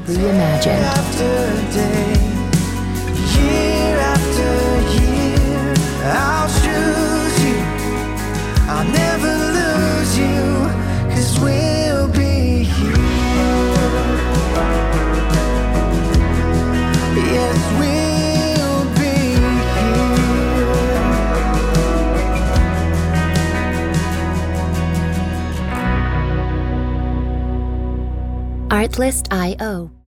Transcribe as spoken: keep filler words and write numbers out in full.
Reimagined. After day, year after year, I'll choose you. I'll never lose you, 'cause we'll be here. Yes, we'll be Artlist dot I O